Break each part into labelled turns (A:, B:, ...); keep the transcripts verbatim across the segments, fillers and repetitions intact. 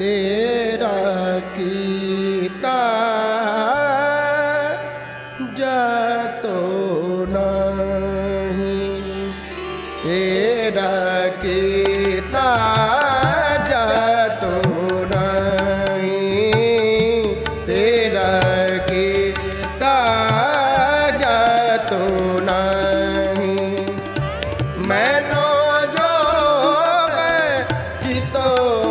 A: तेरा कीता जातो नहीं, तेरा कीता जातो नहीं, तेरा कीता जातो नहीं। मैनो जो कितो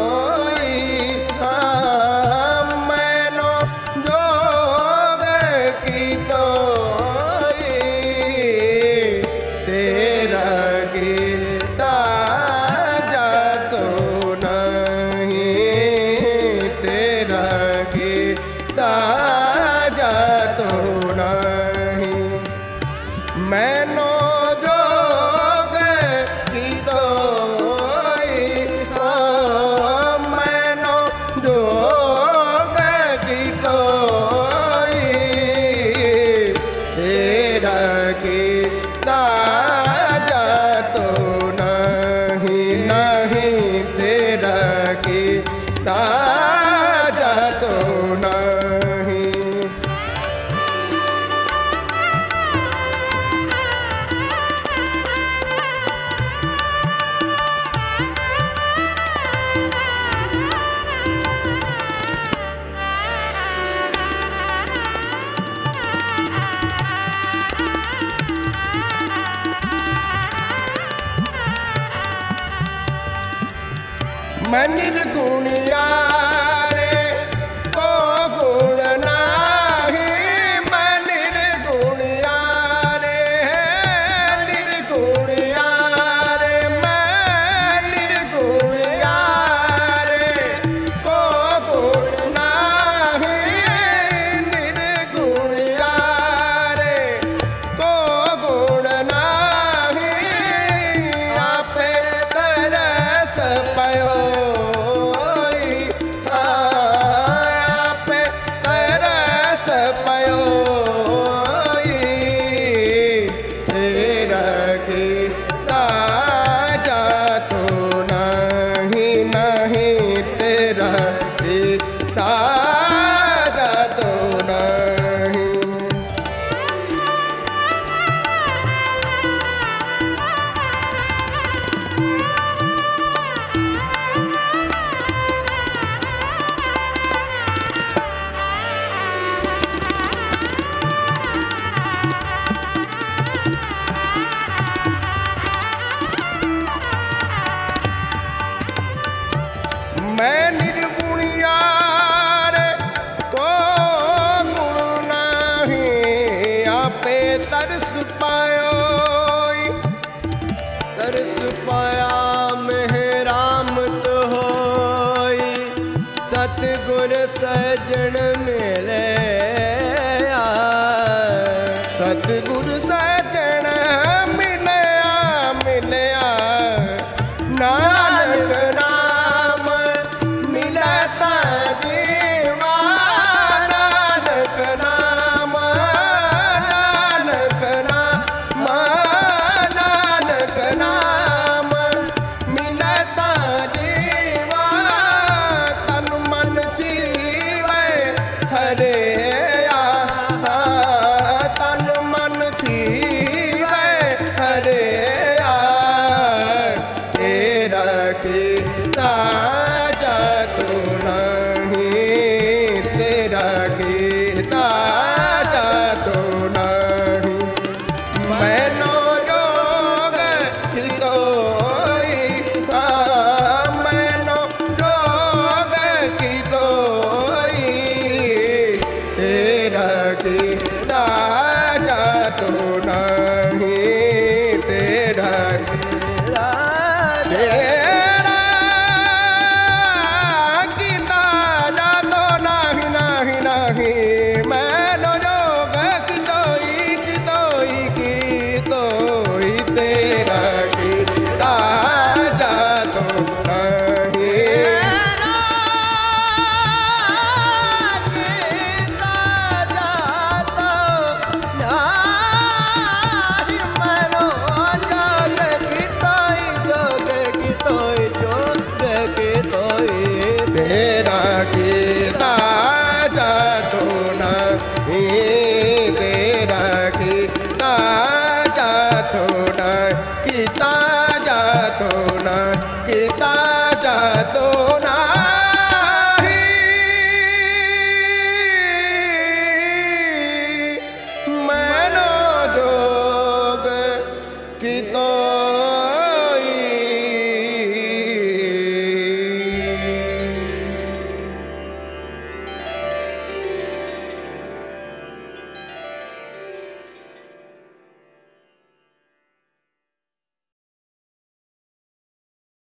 A: मैनो जोग कीतो हो, मैनो जोग कीतो तेरा कीता जातो नहीं, नहीं तेरा कीता जातो नहीं। मैं निर्गुणिया रे को गुण नाही, मैं निर्गुणिया रे निर्गुणिया रे, मैं निर्गुणिया रे को गुण नाही, निर्गुणिया रे को गुण नाही। आपे तरस पयो मैं निर्गुणिया रे को गुण नाही, आपे तरस पायो तरस पाया मेहराम तो होई, सतगुर सजन मिले सतगुर सजन